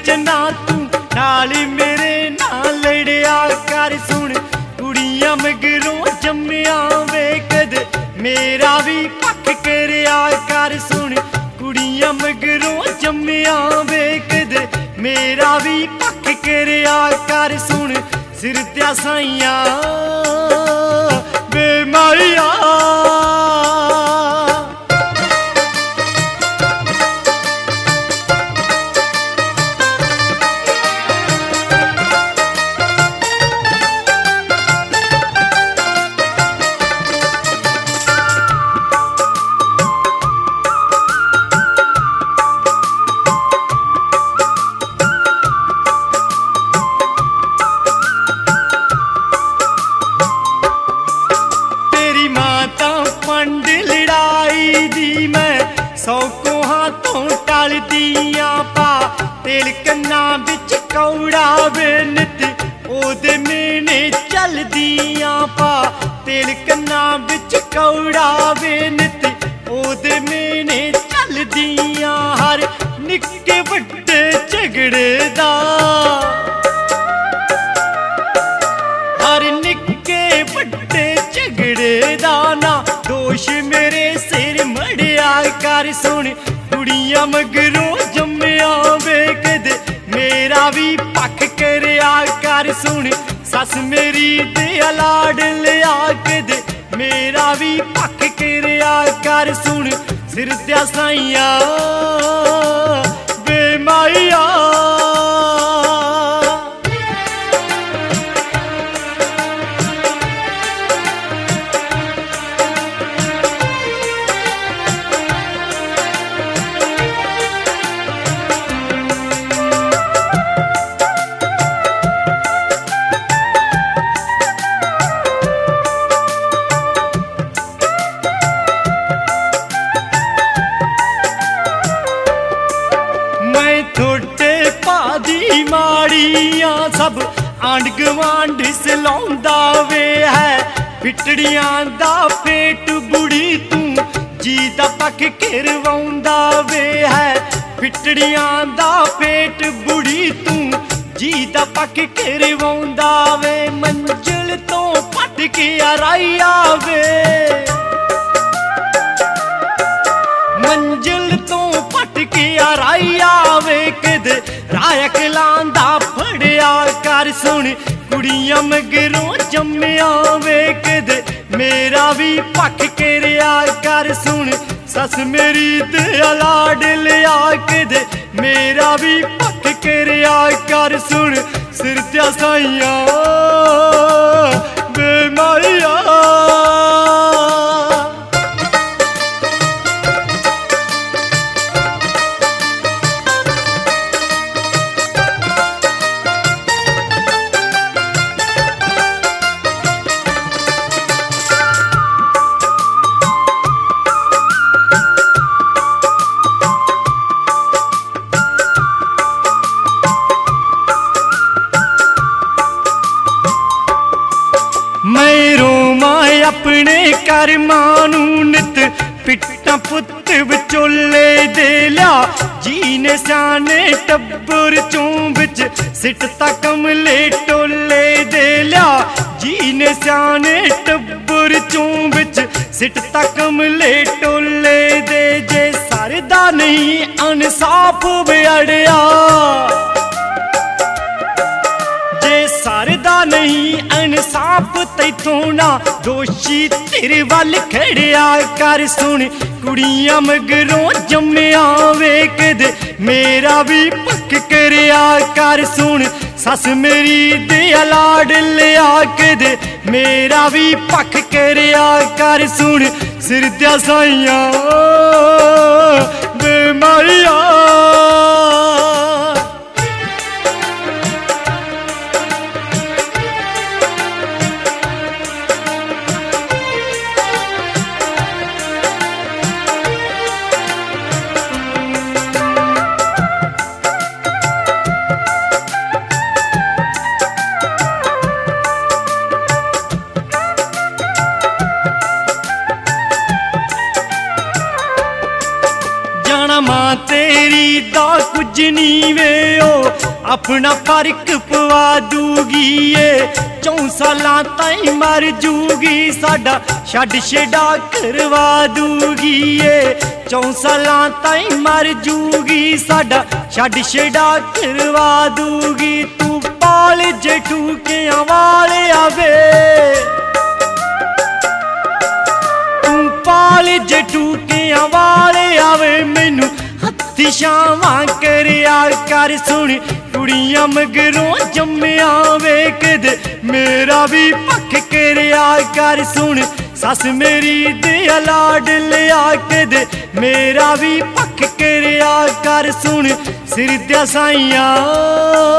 विच ना तू नाल मेरे नाल लड़िया कर। सुन कुड़ियां मगरों जम्मिया वे कदे मेरा भी पक्क करिया कर। सुन कुड़ियां मगरों जम्मिया वे कदे मेरा भी पक्क करिया कर। सुन सिर त्या साइयां वे माइया पंड लड़ाई दी मैं सौ को हाथों टाल दिया पा। तेल कन्ना बिच कौड़ा बेनत ओदे मेने चल दिया पा। तेल कन्ना बिच कौड़ा बेनत ओदे मेने चल दिया। हर निक्के बड्डे झगड़े दा हर निक्के बड्डे झगड़े दा ना दोष मेरे सिर मड़िया कर। सुन कुड़ियां मगरों जम्मिया वे कदे मेरा भी पक्क करिया कर। सुन सस मेरी दे लाड लिया कदे मेरा भी पक्क करिया कर। सुन सिर त्या साइयां वे माइया थोड़े पादी माड़ियां सब आंड गवांड सलाउंदा वे है। पिटड़ियां दा पेट बुड़ी तू जी दा पक करवाउंदा वे है। पिटड़ियां दा पेट बुड़ी तू जी दा पक करवाउंदा वे। मंजिल तो पट के आराइया वे मंजिल तो पट के आराइया वे कदे रायक लांदा फड़िया कर। सुन कुड़ियां मगरों जम्मिया वे कदे मेरा भी पक्क करिया कर। सुन सस मेरी दे लाड लिया कदे मेरा भी पक्क करिया कर। सुन सिर त्या साइयां वे माइया अपने करमां नू नित पिट्टां पुत्त विचोले दे लिया। जी ने स्याने टब्बर चों बिच सिटता कमले टोले दे लिया। जी ने स्याने टब्बर चों बिच सिटता कमले टोले दे। जे सरदा नहीं अनसाफ बेअड़िया जे सरदा नहीं अनसाफ तैथों ना दोषी तेरे वल खड़िया कर। सुन कुड़ियां मगरों जम्मिया वे कदे मेरा भी पक्क करिया कर। सुन सस मेरी दे लाड लिया कदे मेरा भी पक्क करिया कर। सुन सिर त्या साइयां वे माइया मां तेरी दा कुछ नी वे ओ अपना फर्क पवा दूगी ये 4 सालां ताईं मर जूगी साडा छड्ड छड़ा करवा दूगी ये 4 सालां ताईं मर जूगी साडा छड्ड छड़ा करवा दूगी तू पाल जेठू के वाले आवे तू पाल जेठू के वाले आवे मैनू हत्थी छावां करिया कर सुन कुड़ियां मगरों जम्मिया वेख दे मेरा भी पक्ख करिया कर सुन सस मेरी दिया लाड लिया के दे मेरा भी पक्ख करिया कर सुन सिर त्या साइयां